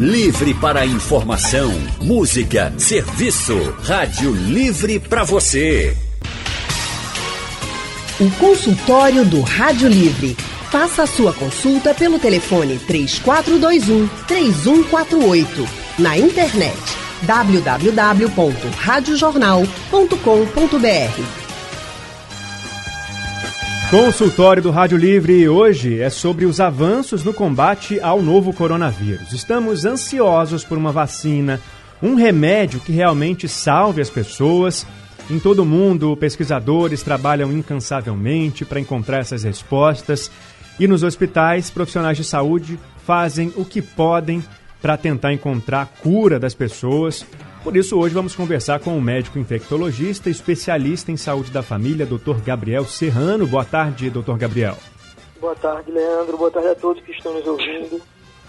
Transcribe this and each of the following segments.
Livre para informação, música, serviço. Rádio Livre para você. O consultório do Rádio Livre. Faça a sua consulta pelo telefone 3421-3148. Na internet www.radiojornal.com.br. Consultório do Rádio Livre hoje é sobre os avanços no combate ao novo coronavírus. Estamos ansiosos por uma vacina, um remédio que realmente salve as pessoas. Em todo o mundo, pesquisadores trabalham incansavelmente para encontrar essas respostas. E nos hospitais, profissionais de saúde fazem o que podem para tentar encontrar a cura das pessoas. Por isso, hoje vamos conversar com o médico infectologista, especialista em saúde da família, Dr. Gabriel Serrano. Boa tarde, Dr. Gabriel. Boa tarde, Leandro. Boa tarde a todos que estão nos ouvindo.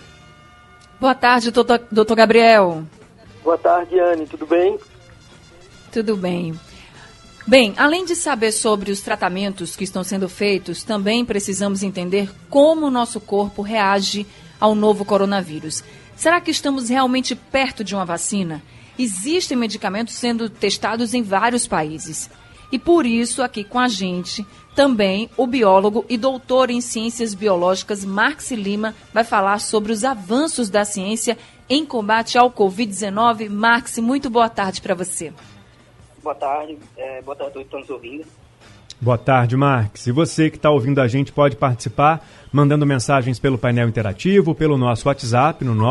Boa tarde, doutor Gabriel. Boa tarde, Anne. Tudo bem? Tudo bem. Bem, além de saber sobre os tratamentos que estão sendo feitos, também precisamos entender como o nosso corpo reage ao novo coronavírus. Será que estamos realmente perto de uma vacina? Existem medicamentos sendo testados em vários países. E por isso, aqui com a gente, também o biólogo e doutor em ciências biológicas Marx Lima vai falar sobre os avanços da ciência em combate ao Covid-19. Marx, muito boa tarde para você. Boa tarde a todos que estão nos ouvindo. Boa tarde, Marx. E você que está ouvindo a gente pode participar mandando mensagens pelo painel interativo, pelo nosso WhatsApp no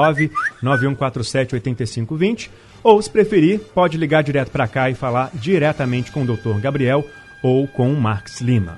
991478520, ou, se preferir, pode ligar direto para cá e falar diretamente com o Dr. Gabriel ou com o Marx Lima.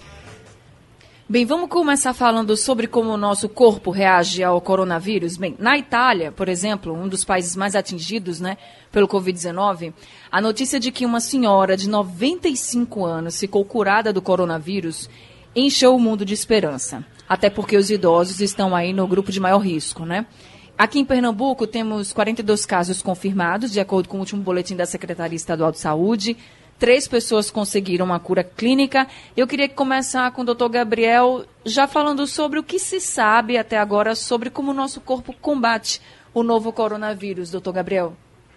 Bem, vamos começar falando sobre como o nosso corpo reage ao coronavírus. Bem, na Itália, por exemplo, um dos países mais atingidos, pelo Covid-19, a notícia de que uma senhora de 95 anos ficou curada do coronavírus encheu o mundo de esperança. Até porque os idosos estão aí no grupo de maior risco, Aqui em Pernambuco temos 42 casos confirmados, de acordo com o último boletim da Secretaria Estadual de Saúde. 3 pessoas conseguiram uma cura clínica. Eu queria começar com o doutor Gabriel, já falando sobre o que se sabe até agora sobre como o nosso corpo combate o novo coronavírus, doutor Gabriel.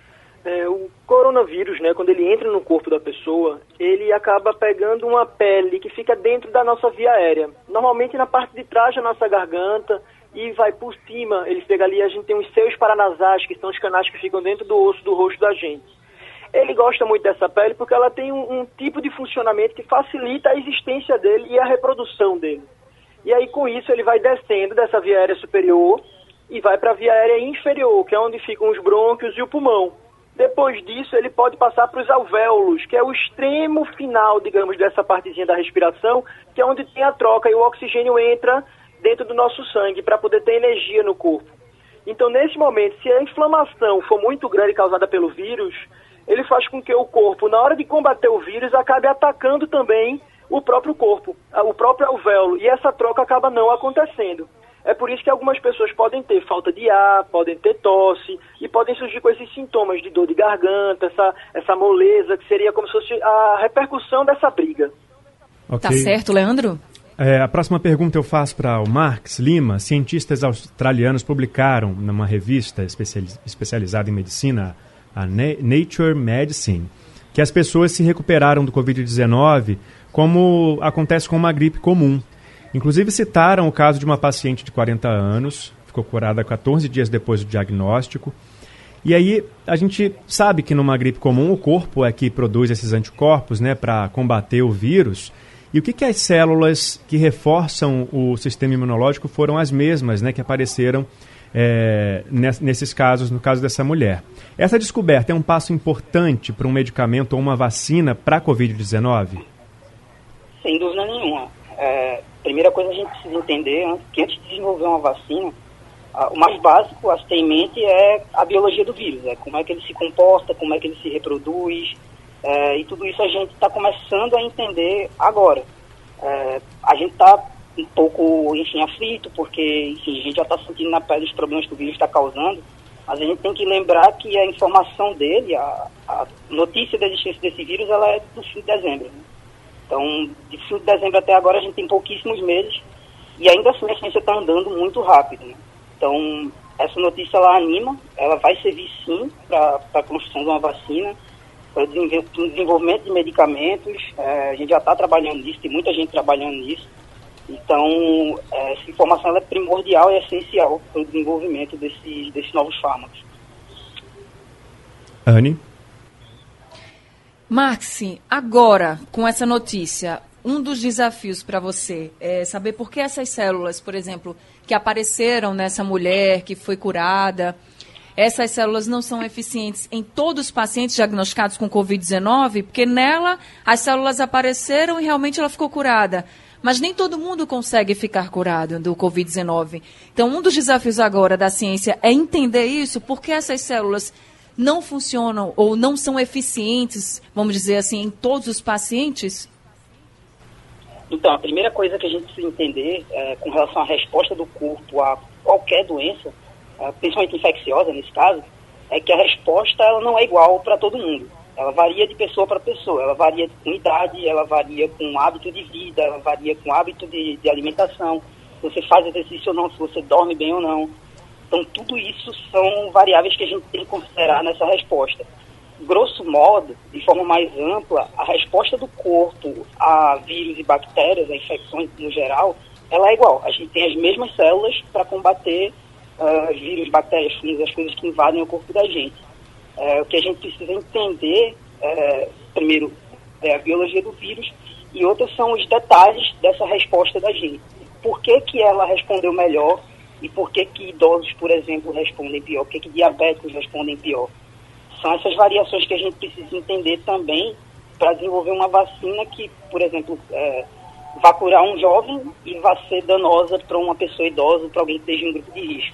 O coronavírus, quando ele entra no corpo da pessoa, ele acaba pegando uma pele que fica dentro da nossa via aérea. Normalmente na parte de trás da nossa garganta e vai por cima. Ele pega ali, a gente tem os seios paranasais, que são os canais que ficam dentro do osso do rosto da gente. Ele gosta muito dessa pele porque ela tem um tipo de funcionamento que facilita a existência dele e a reprodução dele. E aí, com isso, ele vai descendo dessa via aérea superior e vai para a via aérea inferior, que é onde ficam os brônquios e o pulmão. Depois disso, ele pode passar para os alvéolos, que é o extremo final, digamos, dessa partezinha da respiração, que é onde tem a troca e o oxigênio entra dentro do nosso sangue para poder ter energia no corpo. Então, nesse momento, se a inflamação for muito grande causada pelo vírus, ele faz com que o corpo, na hora de combater o vírus, acabe atacando também o próprio corpo, o próprio alvéolo, e essa troca acaba não acontecendo. É por isso que algumas pessoas podem ter falta de ar, podem ter tosse, e podem surgir com esses sintomas de dor de garganta, essa moleza, que seria como se fosse a repercussão dessa briga. Okay. Tá certo, Leandro? A próxima pergunta eu faço para o Marx Lima. Cientistas australianos publicaram numa revista especializada em medicina, a Nature Medicine, que as pessoas se recuperaram do Covid-19 como acontece com uma gripe comum. Inclusive citaram o caso de uma paciente de 40 anos, ficou curada 14 dias depois do diagnóstico. E aí a gente sabe que numa gripe comum o corpo é que produz esses anticorpos, para combater o vírus. E o que as células que reforçam o sistema imunológico foram as mesmas, que apareceram nesses casos, no caso dessa mulher. Essa descoberta é um passo importante para um medicamento ou uma vacina para a Covid-19? Sem dúvida nenhuma. Primeira coisa a gente precisa entender que antes de desenvolver uma vacina, o mais básico a se ter em mente é a biologia do vírus, como é que ele se comporta, como é que ele se reproduz, e tudo isso a gente está começando a entender agora. A gente está um pouco, aflito, porque, a gente já está sentindo na pele os problemas que o vírus está causando, mas a gente tem que lembrar que a informação dele, a notícia da existência desse vírus, ela é do fim de dezembro. Então, de fim de dezembro até agora, a gente tem pouquíssimos meses, e ainda assim a ciência está andando muito rápido. Então, essa notícia ela anima, ela vai servir sim para a construção de uma vacina, para o desenvolvimento de medicamentos. A gente já está trabalhando nisso, tem muita gente trabalhando nisso. Então, essa informação ela é primordial e essencial para o desenvolvimento desses novos fármacos. Anne? Marx, agora, com essa notícia, um dos desafios para você é saber por que essas células, por exemplo, que apareceram nessa mulher que foi curada, essas células não são eficientes em todos os pacientes diagnosticados com Covid-19, porque nela as células apareceram e realmente ela ficou curada. Mas nem todo mundo consegue ficar curado do Covid-19. Então, um dos desafios agora da ciência é entender isso, por que essas células não funcionam ou não são eficientes, vamos dizer assim, em todos os pacientes? Então, a primeira coisa que a gente precisa entender com relação à resposta do corpo a qualquer doença, principalmente infecciosa nesse caso, é que a resposta ela não é igual para todo mundo. Ela varia de pessoa para pessoa, ela varia com idade, ela varia com hábito de vida, ela varia com hábito de alimentação, se você faz exercício ou não, se você dorme bem ou não. Então, tudo isso são variáveis que a gente tem que considerar nessa resposta. Grosso modo, de forma mais ampla, a resposta do corpo a vírus e bactérias, a infecções no geral, ela é igual. A gente tem as mesmas células para combater vírus, bactérias, fungos, as coisas que invadem o corpo da gente. O que a gente precisa entender, primeiro, é a biologia do vírus, e outros são os detalhes dessa resposta da gente. Por que ela respondeu melhor e por que idosos, por exemplo, respondem pior? Por que diabéticos respondem pior? São essas variações que a gente precisa entender também para desenvolver uma vacina que, por exemplo, vá curar um jovem e vá ser danosa para uma pessoa idosa, para alguém que esteja em grupo de risco.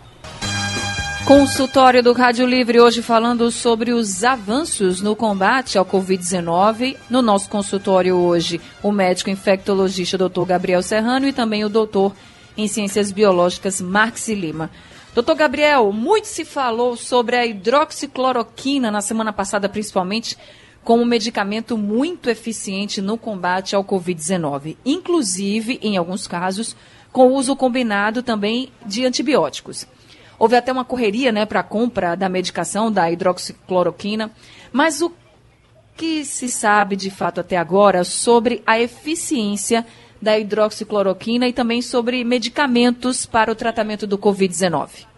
Consultório do Rádio Livre, hoje falando sobre os avanços no combate ao Covid-19. No nosso consultório hoje, o médico infectologista Dr. Gabriel Serrano e também o doutor em Ciências Biológicas, Marx Lima. Doutor Gabriel, muito se falou sobre a hidroxicloroquina na semana passada, principalmente, como um medicamento muito eficiente no combate ao Covid-19. Inclusive, em alguns casos, com o uso combinado também de antibióticos. Houve até uma correria, para a compra da medicação, da hidroxicloroquina. Mas o que se sabe, de fato, até agora, sobre a eficiência da hidroxicloroquina e também sobre medicamentos para o tratamento do Covid-19?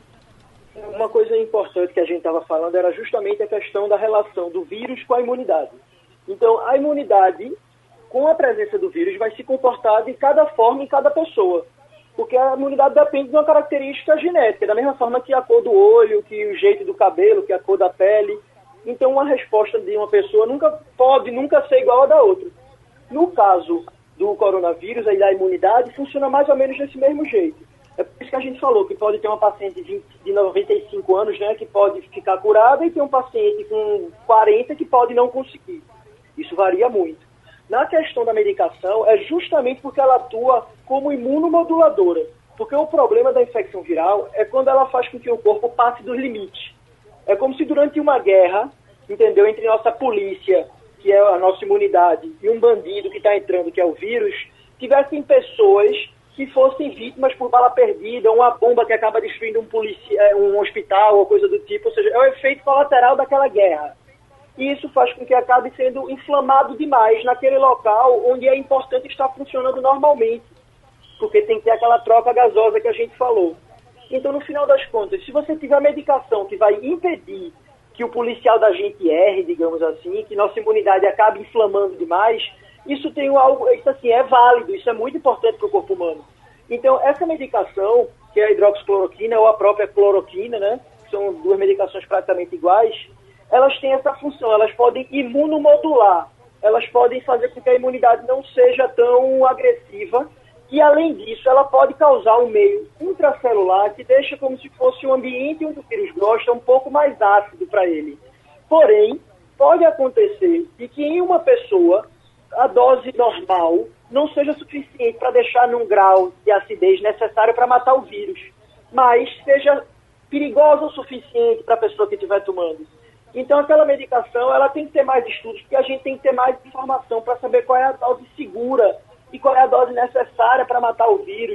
Uma coisa importante que a gente estava falando era justamente a questão da relação do vírus com a imunidade. Então, a imunidade, com a presença do vírus, vai se comportar de cada forma em cada pessoa. Porque a imunidade depende de uma característica genética, da mesma forma que a cor do olho, que o jeito do cabelo, que a cor da pele. Então, uma resposta de uma pessoa nunca ser igual à da outra. No caso do coronavírus, aí da imunidade, funciona mais ou menos desse mesmo jeito. É por isso que a gente falou que pode ter uma paciente de 95 anos, que pode ficar curada, e tem um paciente com 40 que pode não conseguir. Isso varia muito. Na questão da medicação, é justamente porque ela atua como imunomoduladora. Porque o problema da infecção viral é quando ela faz com que o corpo passe dos limites. É como se durante uma guerra, entendeu, entre nossa polícia, que é a nossa imunidade, e um bandido que está entrando, que é o vírus, tivessem pessoas que fossem vítimas por bala perdida, uma bomba que acaba destruindo um hospital ou coisa do tipo. Ou seja, é o efeito colateral daquela guerra. E isso faz com que acabe sendo inflamado demais naquele local onde é importante estar funcionando normalmente, porque tem que ter aquela troca gasosa que a gente falou. Então, no final das contas, se você tiver medicação que vai impedir que o policial da gente erre, digamos assim, que nossa imunidade acabe inflamando demais, isso assim, é válido, isso é muito importante para o corpo humano. Então, essa medicação, que é a hidroxicloroquina ou a própria cloroquina, que são duas medicações praticamente iguais, elas têm essa função, elas podem imunomodular, elas podem fazer com que a imunidade não seja tão agressiva, e além disso, ela pode causar um meio intracelular que deixa como se fosse um ambiente onde o vírus gosta um pouco mais ácido para ele. Porém, pode acontecer de que em uma pessoa a dose normal não seja suficiente para deixar num grau de acidez necessário para matar o vírus, mas seja perigosa o suficiente para a pessoa que estiver tomando. Então, aquela medicação, ela tem que ter mais estudos, porque a gente tem que ter mais informação para saber qual é a dose segura e qual é a dose necessária para matar o vírus,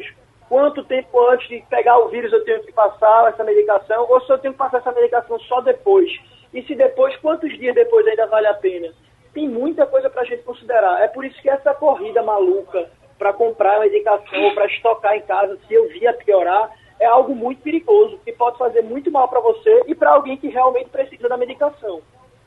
quanto tempo antes de pegar o vírus eu tenho que passar essa medicação, ou se eu tenho que passar essa medicação só depois. E se depois, quantos dias depois ainda vale a pena? Tem muita coisa para a gente considerar. É por isso que essa corrida maluca para comprar a medicação ou para estocar em casa, se eu vir a piorar, é algo muito perigoso, que pode fazer muito mal para você e para alguém que realmente precisa da medicação.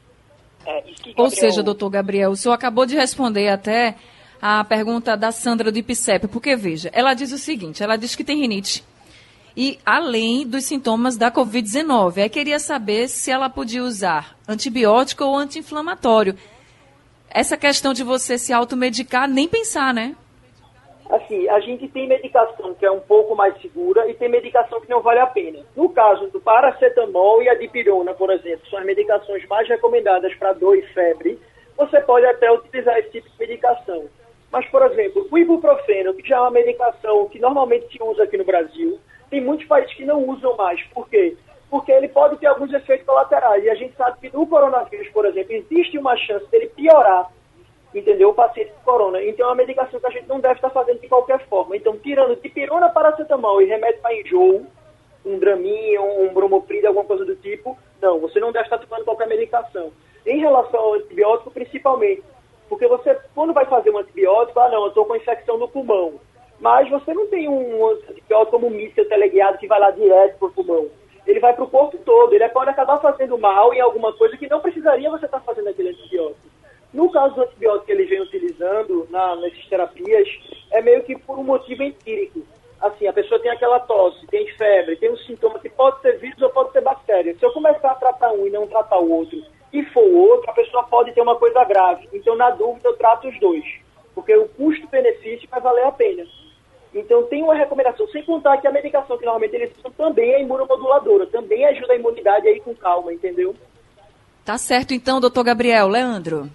Ou seja, doutor Gabriel, o senhor acabou de responder até a pergunta da Sandra do IPCEP, porque, veja, ela diz o seguinte, ela diz que tem rinite, e além dos sintomas da Covid-19, aí queria saber se ela podia usar antibiótico ou anti-inflamatório. Essa questão de você se automedicar, nem pensar, né? Assim, a gente tem medicação que é um pouco mais segura e tem medicação que não vale a pena. No caso do paracetamol e a dipirona, por exemplo, são as medicações mais recomendadas para dor e febre, você pode até utilizar esse tipo de medicação. Mas, por exemplo, o ibuprofeno, que já é uma medicação que normalmente se usa aqui no Brasil, tem muitos países que não usam mais. Por quê? Porque ele pode ter alguns efeitos colaterais. E a gente sabe que no coronavírus, por exemplo, existe uma chance dele piorar, entendeu? O paciente com corona. Então é uma medicação que a gente não deve estar fazendo de qualquer forma. Então, tirando dipirona, paracetamol e remédio para enjoo, um Dramin, um Bromoprida, alguma coisa do tipo, não, você não deve estar tomando qualquer medicação. Em relação ao antibiótico, principalmente, porque você, quando vai fazer um antibiótico, não, eu estou com infecção no pulmão. Mas você não tem um antibiótico como um míssil teleguiado que vai lá direto para o pulmão. Ele vai para o corpo todo, ele pode acabar fazendo mal em alguma coisa que não precisaria você estar fazendo aquele antibiótico. No caso do antibiótico que ele vem utilizando nessas terapias, é meio que por um motivo empírico. Assim, a pessoa tem aquela tosse, tem febre, tem um sintoma que pode ser vírus ou pode ser bactéria. Se eu começar a tratar um e não tratar o outro, e for o outro, a pessoa pode ter uma coisa grave. Então, na dúvida, eu trato os dois. Porque o custo-benefício vai valer a pena. Então, tem uma recomendação, sem contar que a medicação que normalmente eles usam também é imunomoduladora, também ajuda a imunidade aí com calma, entendeu? Tá certo então, doutor Gabriel. Leandro?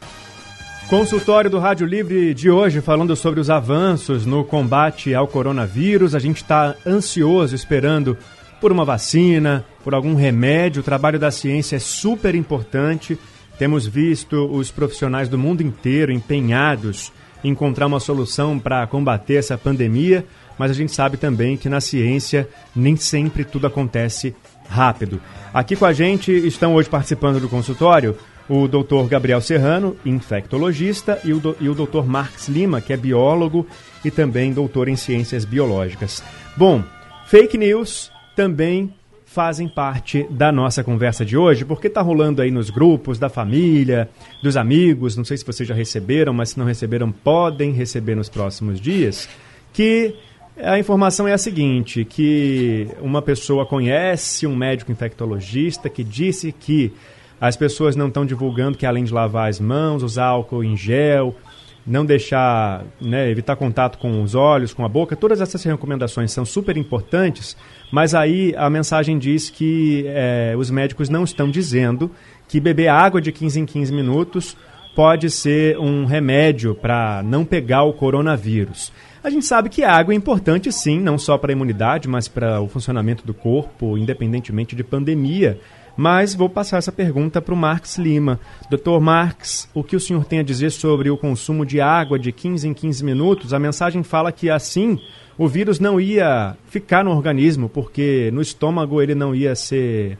Consultório do Rádio Livre de hoje, falando sobre os avanços no combate ao coronavírus. A gente está ansioso, esperando por uma vacina, por algum remédio. O trabalho da ciência é super importante. Temos visto os profissionais do mundo inteiro empenhados em encontrar uma solução para combater essa pandemia, mas a gente sabe também que na ciência nem sempre tudo acontece rápido. Aqui com a gente estão hoje participando do consultório o Dr. Gabriel Serrano, infectologista, e o Dr. Marx Lima, que é biólogo e também doutor em ciências biológicas. Bom, fake news também fazem parte da nossa conversa de hoje, porque está rolando aí nos grupos da família, dos amigos, não sei se vocês já receberam, mas se não receberam, podem receber nos próximos dias, que a informação é a seguinte, que uma pessoa conhece um médico infectologista que disse que as pessoas não estão divulgando que além de lavar as mãos, usar álcool em gel, não deixar, evitar contato com os olhos, com a boca, todas essas recomendações são super importantes, mas aí a mensagem diz que os médicos não estão dizendo que beber água de 15 em 15 minutos pode ser um remédio para não pegar o coronavírus. A gente sabe que a água é importante sim, não só para a imunidade, mas para o funcionamento do corpo, independentemente de pandemia. Mas vou passar essa pergunta para o Marx Lima. Dr. Marx, o que o senhor tem a dizer sobre o consumo de água de 15 em 15 minutos? A mensagem fala que assim o vírus não ia ficar no organismo, porque no estômago ele não ia ser...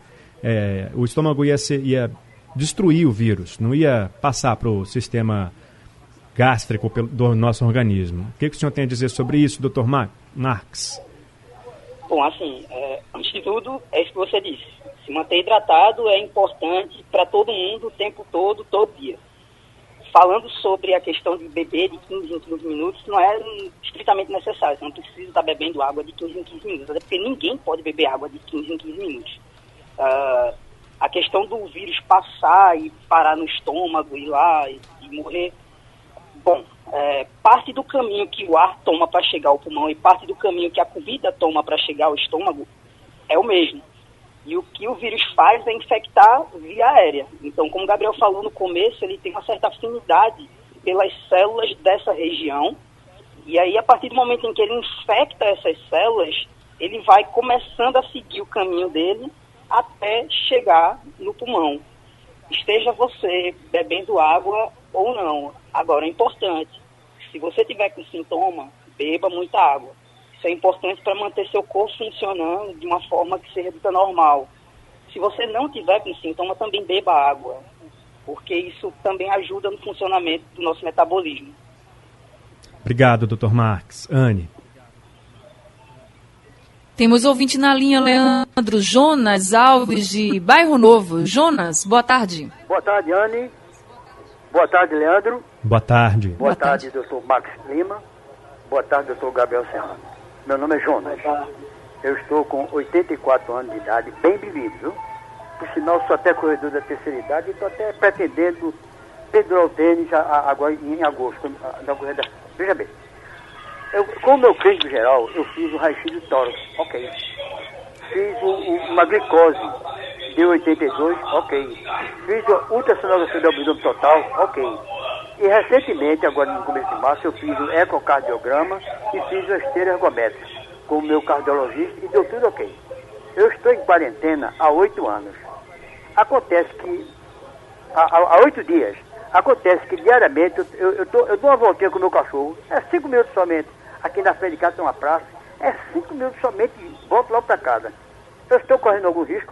o estômago ia destruir o vírus, não ia passar para o sistema gástrico do nosso organismo. O que o senhor tem a dizer sobre isso, Dr. Marx? Bom, assim, antes de tudo, é isso que você disse. Se manter hidratado é importante para todo mundo, o tempo todo, todo dia. Falando sobre a questão de beber de 15 em 15 minutos, não é estritamente necessário. Você não precisa estar bebendo água de 15 em 15 minutos, até porque ninguém pode beber água de 15 em 15 minutos. A questão do vírus passar e parar no estômago, ir lá e morrer, bom, parte do caminho que o ar toma para chegar ao pulmão e parte do caminho que a comida toma para chegar ao estômago é o mesmo. E o que o vírus faz é infectar via aérea. Então, como o Gabriel falou no começo, ele tem uma certa afinidade pelas células dessa região. E aí, a partir do momento em que ele infecta essas células, ele vai começando a seguir o caminho dele até chegar no pulmão. Esteja você bebendo água ou não. Agora, é importante, se você tiver com sintoma, beba muita água. Isso é importante para manter seu corpo funcionando de uma forma que se reduza normal. Se você não tiver com sintoma, também beba água, porque isso também ajuda no funcionamento do nosso metabolismo. Obrigado, Dr. Marques. Anne. Temos ouvinte na linha, Leandro Jonas Alves, de Bairro Novo. Jonas, boa tarde. Boa tarde, Anne. Boa tarde, Leandro. Boa tarde. Boa tarde, Dr. Max Lima. Boa tarde, Dr. Gabriel Serrano. Meu nome é Jonas. Eu estou com 84 anos de idade, bem vivido, viu? Por sinal, sou até corredor da terceira idade e estou até pretendendo pendurar o tênis agora em agosto, na corrida. Veja bem, com o meu clínico geral, eu fiz o raio-x do tórax, ok. Fiz uma glicose de 82, ok. Fiz a ultrassonografia do abdômen total, ok. E recentemente, agora no começo de março, eu fiz o ecocardiograma e fiz a esteira ergométrica com o meu cardiologista e deu tudo ok. Eu estou em quarentena há 8 anos. Acontece que, há 8 dias, acontece que diariamente eu dou uma voltinha com o meu cachorro, é 5 minutos somente. Aqui na frente de casa tem uma praça, é 5 minutos somente e volto logo para casa. Eu estou correndo algum risco?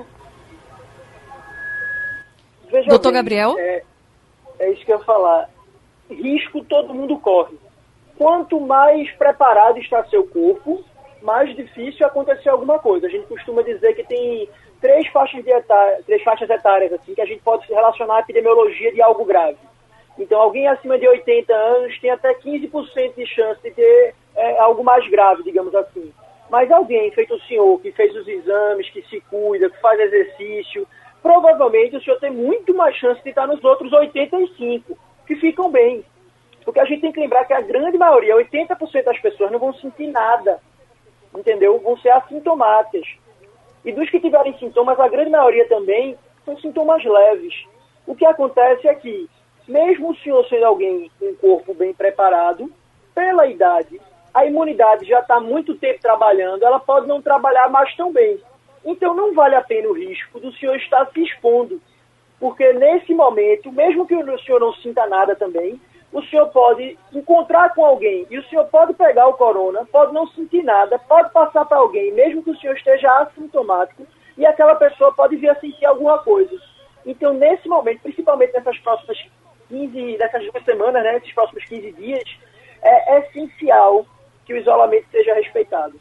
Veja Doutor bem, Gabriel? É isso que eu ia falar. Risco todo mundo corre. Quanto mais preparado está seu corpo, mais difícil acontecer alguma coisa. A gente costuma dizer que tem três faixas etárias assim, que a gente pode se relacionar à epidemiologia de algo grave. Então, alguém acima de 80 anos tem até 15% de chance de ter algo mais grave, digamos assim. Mas alguém, feito o senhor, que fez os exames, que se cuida, que faz exercício, provavelmente o senhor tem muito mais chance de estar nos outros 85%, que ficam bem. Porque a gente tem que lembrar que a grande maioria, 80% das pessoas não vão sentir nada, entendeu? Vão ser assintomáticas. E dos que tiverem sintomas, a grande maioria também são sintomas leves. O que acontece é que, mesmo o senhor sendo alguém com um corpo bem preparado, pela idade, a imunidade já está há muito tempo trabalhando, ela pode não trabalhar mais tão bem. Então não vale a pena o risco do senhor estar se expondo. Porque nesse momento, mesmo que o senhor não sinta nada também, o senhor pode encontrar com alguém e o senhor pode pegar o corona, pode não sentir nada, pode passar para alguém, mesmo que o senhor esteja assintomático, e aquela pessoa pode vir a sentir alguma coisa. Então, nesse momento, principalmente nessas próximas 2 semanas, né, esses próximos 15 dias, é essencial que o isolamento seja respeitado.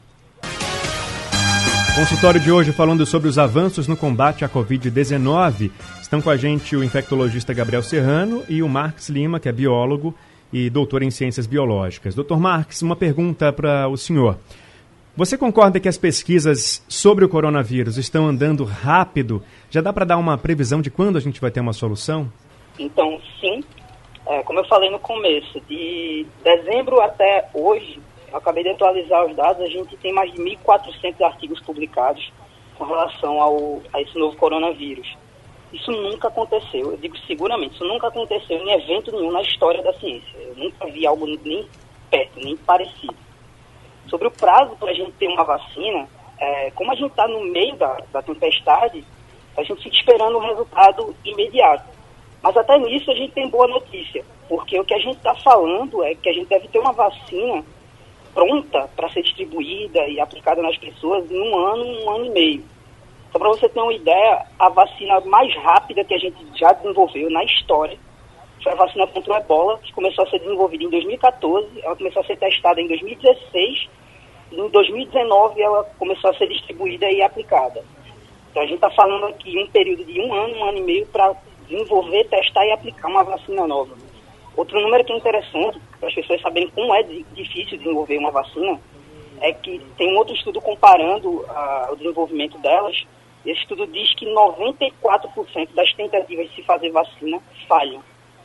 Consultório de hoje falando sobre os avanços no combate à Covid-19. Estão com a gente o infectologista Gabriel Serrano e o Marques Lima, que é biólogo e doutor em ciências biológicas. Dr. Marques, uma pergunta para o senhor. Você concorda que as pesquisas sobre o coronavírus estão andando rápido? Já dá para dar uma previsão de quando a gente vai ter uma solução? Então, sim. Como eu falei no começo, de dezembro até hoje, eu acabei de atualizar os dados, a gente tem mais de 1.400 artigos publicados com relação a esse novo coronavírus. Isso nunca aconteceu, eu digo seguramente, isso nunca aconteceu em evento nenhum na história da ciência. Eu nunca vi algo nem perto, nem parecido. Sobre o prazo para a gente ter uma vacina, como a gente está no meio da tempestade, a gente fica esperando um resultado imediato. Mas até nisso a gente tem boa notícia, porque o que a gente está falando é que a gente deve ter uma vacina pronta para ser distribuída e aplicada nas pessoas em um ano e meio. Só para você ter uma ideia, a vacina mais rápida que a gente já desenvolveu na história foi a vacina contra o Ebola, que começou a ser desenvolvida em 2014, ela começou a ser testada em 2016, e em 2019 ela começou a ser distribuída e aplicada. Então a gente está falando aqui um período de um ano e meio para desenvolver, testar e aplicar uma vacina nova. Outro número que é interessante, para as pessoas saberem como é difícil desenvolver uma vacina, é que tem um outro estudo comparando o desenvolvimento delas. Esse estudo diz que 94% das tentativas de se fazer vacina falham.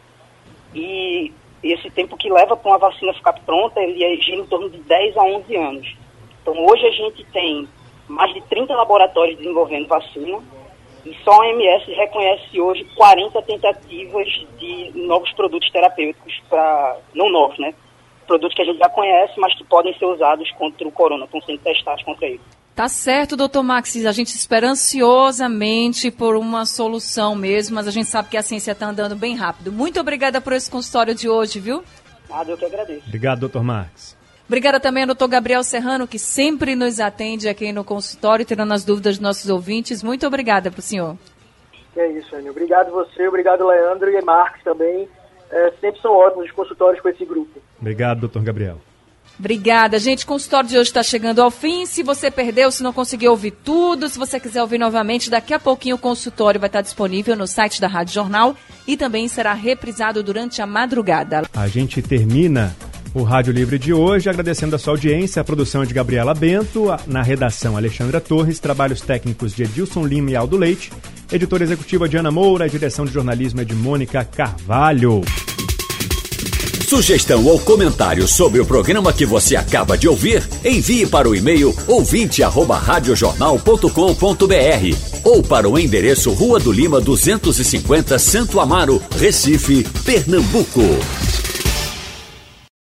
E esse tempo que leva para uma vacina ficar pronta, ele gira em torno de 10 a 11 anos. Então hoje a gente tem mais de 30 laboratórios desenvolvendo vacina, e só a OMS reconhece hoje 40 tentativas de novos produtos terapêuticos, não novos, né? Produtos que a gente já conhece, mas que podem ser usados contra o corona, estão sendo testados contra ele. Tá certo, doutor Max, a gente espera ansiosamente por uma solução mesmo, mas a gente sabe que a ciência está andando bem rápido. Muito obrigada por esse consultório de hoje, viu? Nada, eu que agradeço. Obrigado, doutor Max. Obrigada também ao doutor Gabriel Serrano, que sempre nos atende aqui no consultório, tirando as dúvidas dos nossos ouvintes. Muito obrigada para o senhor. É isso, Anny. Obrigado você, obrigado Leandro e Marcos também. Sempre são ótimos os consultórios com esse grupo. Obrigado, doutor Gabriel. Obrigada, gente. O consultório de hoje está chegando ao fim. Se você perdeu, se não conseguiu ouvir tudo, se você quiser ouvir novamente, daqui a pouquinho o consultório vai estar disponível no site da Rádio Jornal e também será reprisado durante a madrugada. A gente termina o Rádio Livre de hoje agradecendo a sua audiência, a produção de Gabriela Bento, na redação Alexandra Torres, trabalhos técnicos de Edilson Lima e Aldo Leite, editora executiva Diana Moura, direção de jornalismo é de Mônica Carvalho. Sugestão ou comentário sobre o programa que você acaba de ouvir, envie para o e-mail ouvinte@radiojornal.com.br ou para o endereço Rua do Lima 250, Santo Amaro, Recife, Pernambuco.